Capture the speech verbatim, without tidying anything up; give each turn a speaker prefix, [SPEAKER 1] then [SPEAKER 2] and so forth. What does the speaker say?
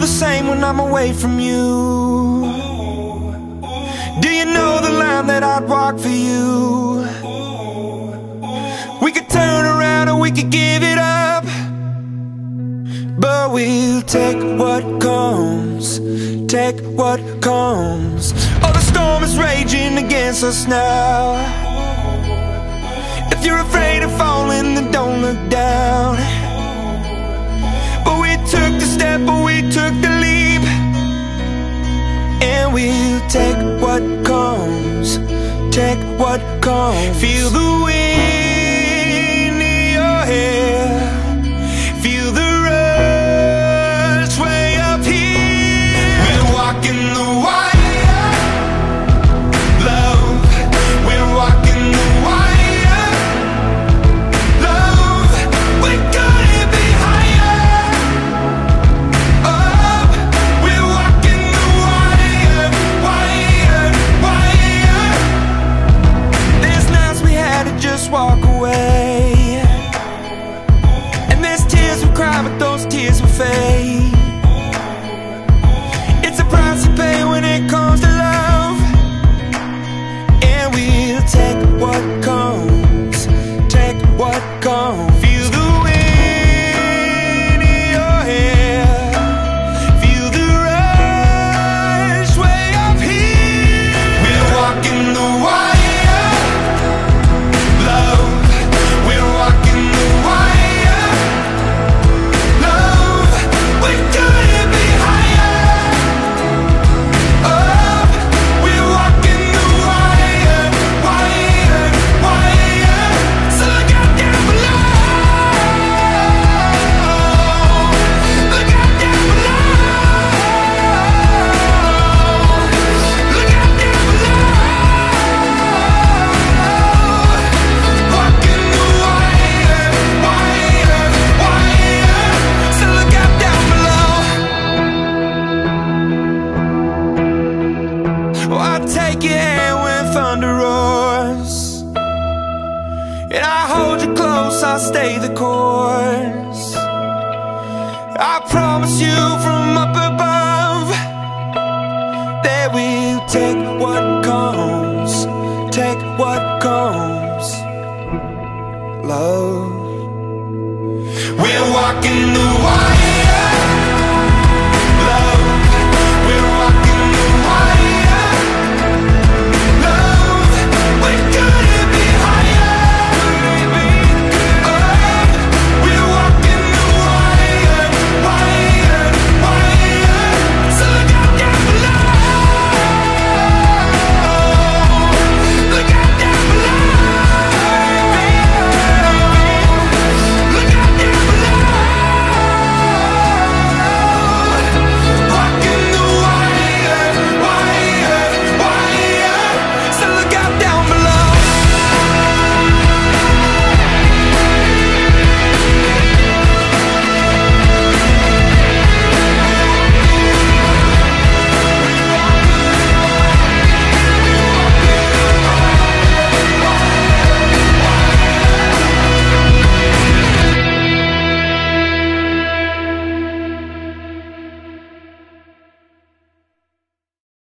[SPEAKER 1] the same when I'm away from you? Do you know the line that I'd walk for you? We could turn around or we could give it up, but we'll take what comes, take what comes. Oh, the storm is raging against us now. If you're afraid of falling, then don't look down. But we took the step, but we took the leap, and we'll take what comes, take what comes. Feel the wind in your hair, feel the rush way up here. We're walking the wire, love. We're walking the wire, love. We couldn't be higher up. We're walking the wire, wire, wire. There's nights we had to just walk away, and there's tears we cry, but those tears will fade. It's a price to pay when it comes to love, and we'll take what comes, take what comes. Feel the wind in your hair, feel the rush way up here. We're walking the wire, love. We're walking the wire, love. We couldn't be higher up. We're walking the wire, wire, wire. So look out down below, look out down below, look out down below. Walking the wire, wire, wire. So look out down below. Oh, I'll take your hand when thunder roars, and I hold you close, I'll stay the course. I promise you from up above that we'll take what comes, take what comes, love.